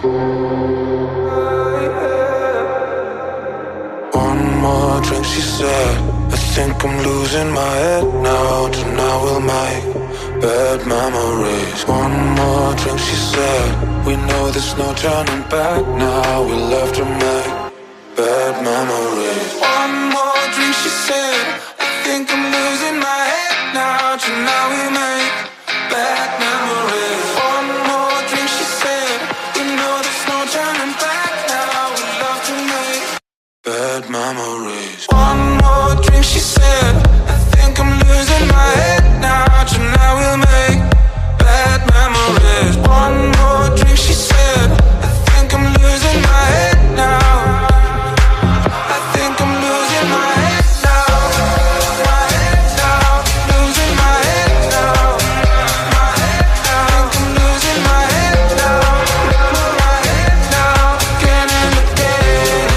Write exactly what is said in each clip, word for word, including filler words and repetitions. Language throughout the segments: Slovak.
One more drink, she said. I think I'm losing my head now. Tonight we'll make bad memories. One more drink, she said. We know there's no turning back now. We'll have to make bad memories. One more drink, she said. I think I'm losing my head now. Tonight we make bad memories. One more drink, she said. We know there's no turning back now. We'll have to make bad memories. One more drink, she said. I think I'm losing my head now. Tonight we'll make bad memories. One more drink, she said. I think I'm losing my head now. I think I'm losing my head now. My head now. Losing my head now. My head now. I think I'm losing my head now. My head now. Again and again.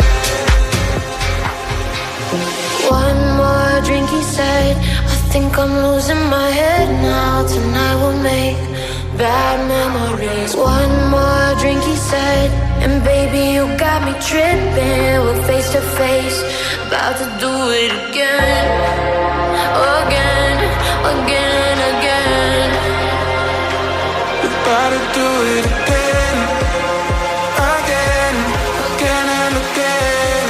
One more drink, he said. I think I'm losing my head now. Tonight we'll make bad memories. One more drink, he said. And baby, you got me tripping. We're face to face, about to do it again. Again, again, again. We're about to do it again. Again, again and again.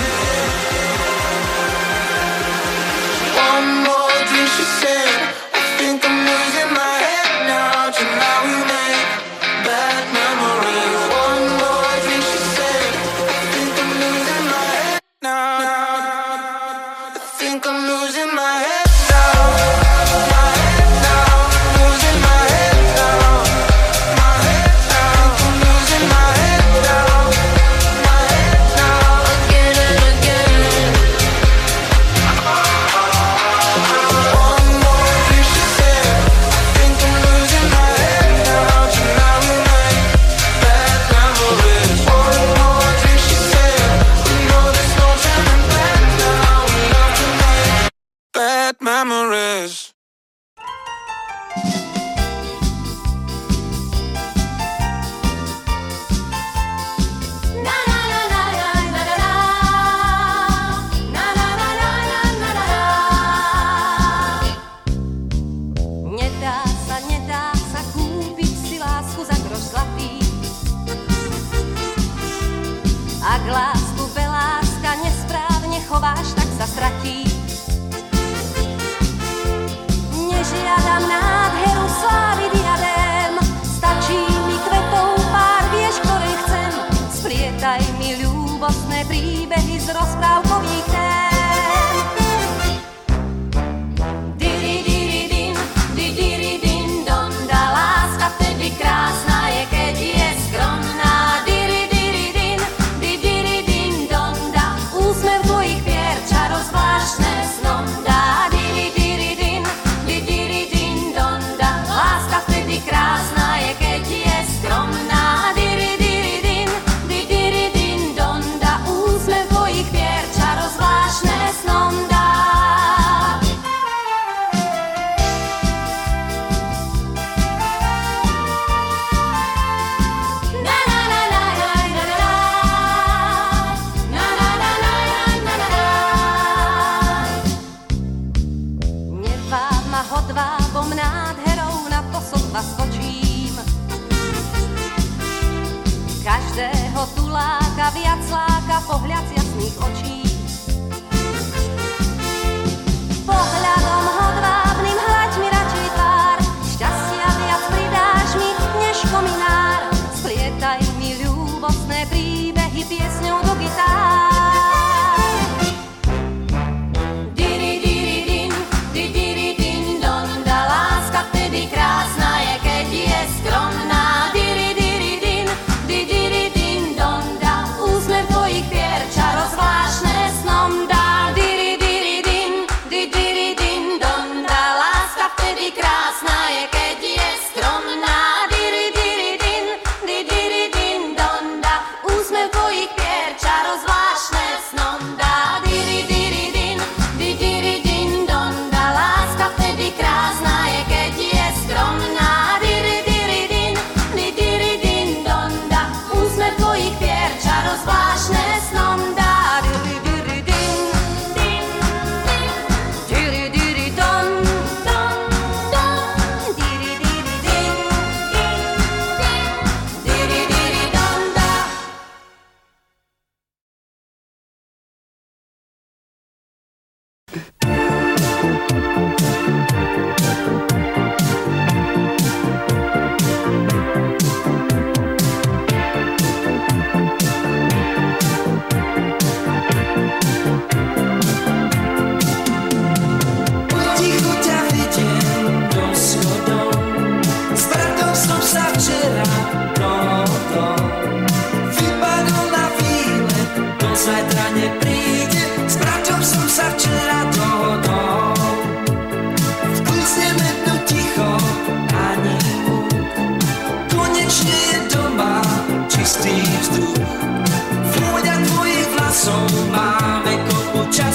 One more drink, she said. I think I'm losing my head now. Tonight we make bad memories. One more drink, she said. I think I'm losing my head now. I think I'm losing my head now. My head now. Losing my head now. My head now. I think I'm losing my head now. My head now. Again and again. One more drink, she said. I think I'm losing my head now. Tonight we make bad memories. One more drink, she said. We know there's no turning back now. We love to make bad memories. Nedá sa, nedá sa kúpiť si lásku za groš zlatý. Ak lásku beláska nesprávne chováš, tak sa stratí. Nežiadam nádheru slávy diadém, stačí mi kvetov pár, vieš, ktoré chcem. Splietaj mi ľúbostné príbehy z rozprávkových tém. Diri-diri-din, di-diri-din, donda, láska vtedy krásna je, keď je skromná. Diri-diri-din, di-diri-din, donda, úsmev tvojich pier, čaro zvláštne snom dá. Diri-diri-din, di-diri-din, donda, láska vtedy krásna je, keď je skromná. Diri-diri-din, di-diri-din, donda, úsmev tvojich pier, čaro zvláštne snom dá. Neváb ma hodvábom nádherou, na to sotva skočím. Každého tu láka, viac láka pohľad z jasných očí. Pohľadom hodvábnym hľaď mi radšej tvár, šťastia viac pridáš mi než kominár. Splietaj mi ľúbostné príbehy piesňou do gitár. Diri-diri-din, di-diri-din, donda, láska vtedy krásna je, keď je skromná. Diri-diri-din, di-diri-din, donda, úsmev tvojich pier, čaro zvláštne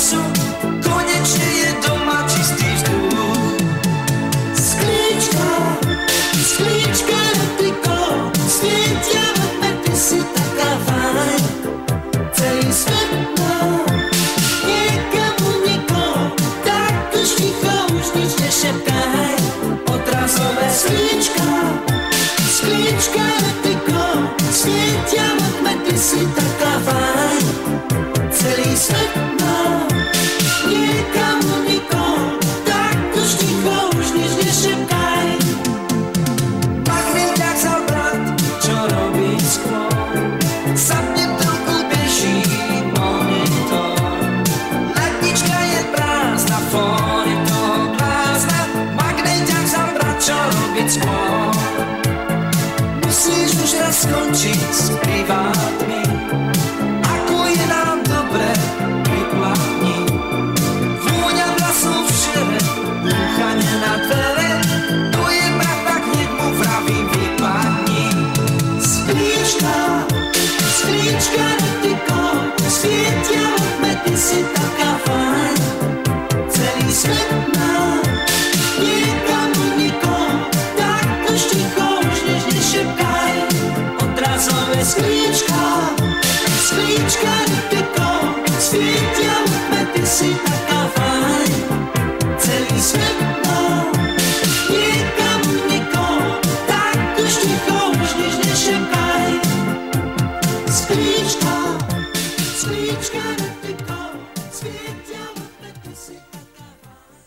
czasu koniecznie je doma czysty wzdłuż. Sklička, sklička tylko světě ty si taká fajn. Celý svět má někomu nikoho, tak už ticho, už nic nešepkaj. Odrazové sklička, sklička tyko světě ty si taká fajn. Celý svět má někomu nikoho, tak už ticho, už nic nešepkaj. Pak mi tak zabrat, čo robí skôr. Sadne trochu beží monitor. Lednička je prázdna, fón je toho blázna. Magneťák zabrat, čo robiť skôr. Musíš už raz skončiť s privátmi. Ako je nám dobre, vyplatni. Vôňa vlasov v šere, búchanie na dvere. To je pravda, hneď mu vravím, vypadni. Sklička, sklička tyko světě ty si taká fajn. Celý svět má nikomu nikoho, tak už ticho, už než nešepkaj. Odrazové sklička, sklička tyko světě ty si taká fajn. Celý svět má nikomu nikoho, tak už ticho, už než nešepkaj. Sklička, sklička tyko světě ty si taká fajn.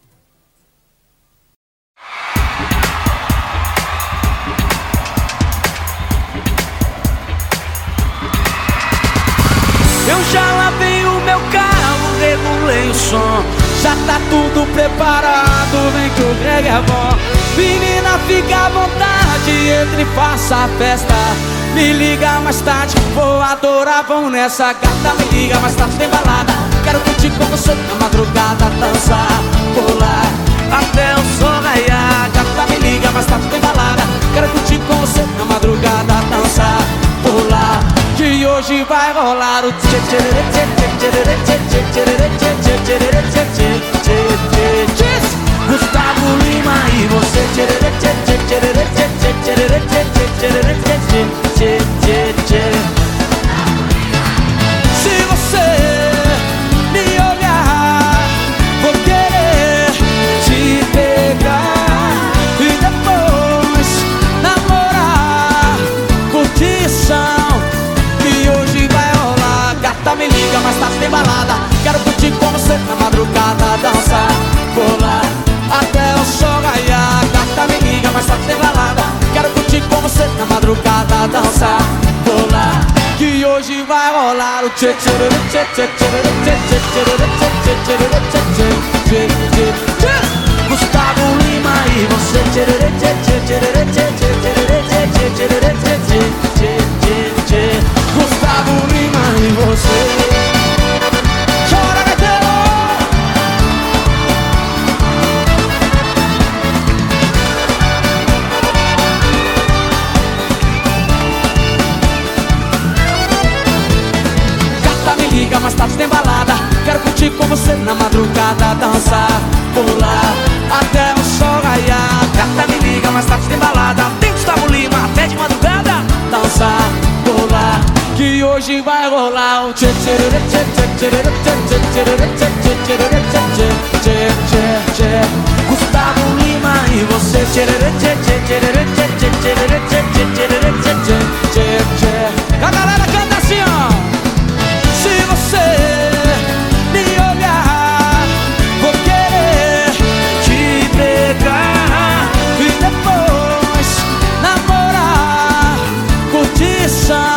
Eu já lavei o meu carro, regulei o som. Já tá tudo preparado, vem que o reggae é bom. Menina, fica à vontade, entre e faça a festa. Me liga mais tarde, vou adorar, vão nessa. Gata, me liga mais tarde, tem balada. Quero curtir com você na madrugada, dançar, pular até o sol raiar. Gata, me liga mais tarde, tem balada. Quero curtir com você na madrugada, dançar, pular. Que hoje vai rolar o tchê tchê tchê tchê tchê tchê tchê tchê tchê tchê tchê tchê. Gustavo Lima e você tchê tchê tchê tchê tchê tchê tchê tchê tchê tchê tchê. Se você me olhar, vou querer te pegar e depois namorar, curtição. Me liga, mais tarde tem balada. Quero curtir com você na madrugada, dançar, pular até o sol raiar. Gata, me liga, mais tarde tem balada. Quero curtir com você na madrugada, dançar, pular. Que hoje vai rolar o tchê tchê tchê tchê tchê tchê tchê tchê tchê tchê tchê. Gustavo Lima e você tchê tchê tchê tchê tchê tchê tchê tchê tchê. Gustavo Lima e você. Chora, gaiteiro! Gata, me liga, mais tarde tem balada. Quero curtir com você na madrugada, dançar, pular até o sol raiar. Gata, me liga, mais tarde tem balada. Tem Gustavo Lima até de madrugada, dançar, pular. Que hoje vai rolar o tchê tchê tchê tchê tchê tchê tchê tchê tchê tchê tchê. Gustavo Lima e você tchê tchê tchê tchê tchê tchê tchê tchê tchê. A galera canta assim, ó. Se você me olhar, vou querer te pegar e depois namorar, curtição.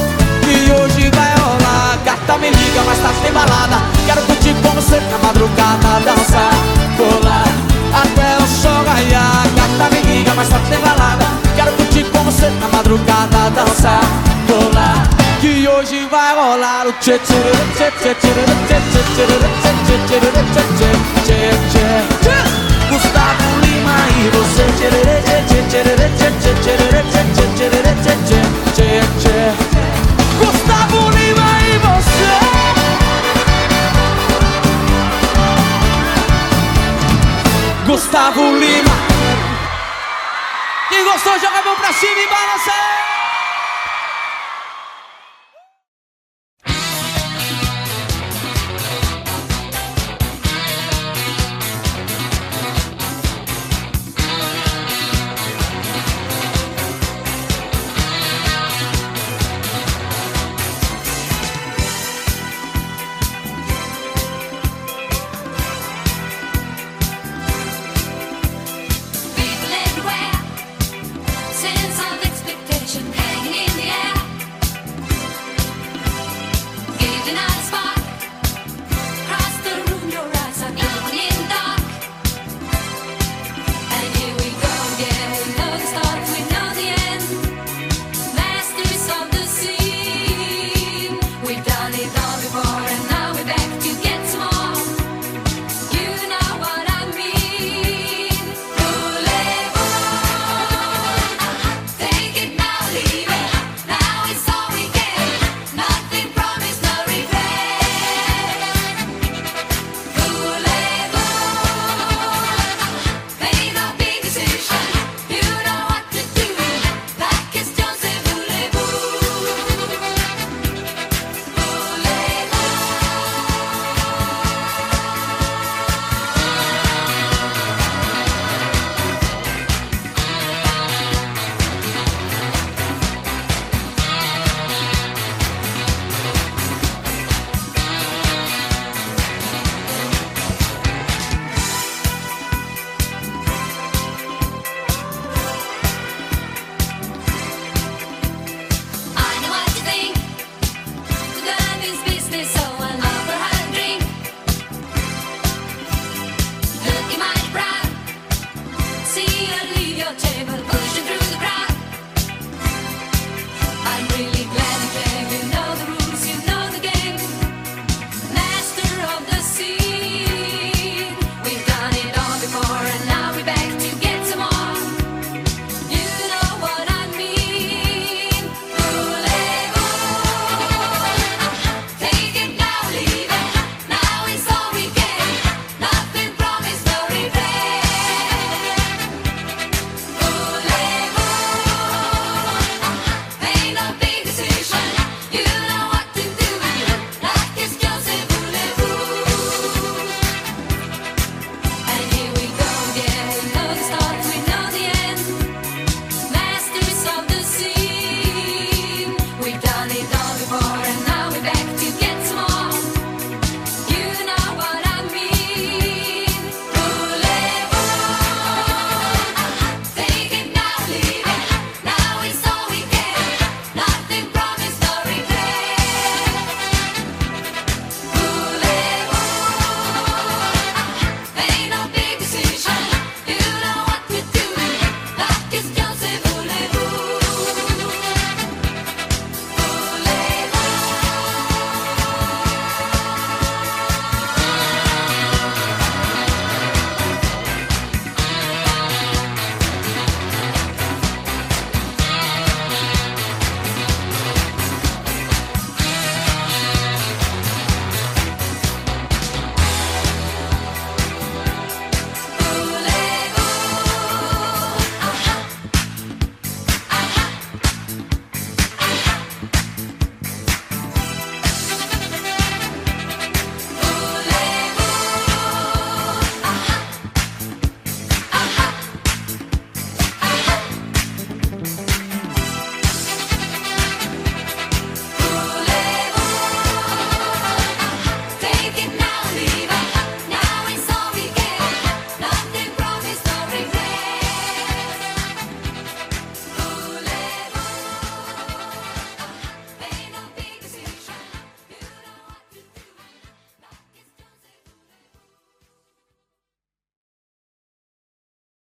Me liga, mais tarde tem balada. Quero curtir com você na madrugada, dançar, pular até o sol raiar. Gata, me liga, mais tarde tem balada. Quero curtir com você na madrugada, dançar, pular. Que hoje vai rolar o tchê tchê tchê tchê tchê tchê tchê tchê tchê tchê. Gustavo Lima e você tchê tchê tchê tchê tchê tchê tchê tchê tchê. Gustavo Lima e você. gostou, joga a mão pra cima e balança!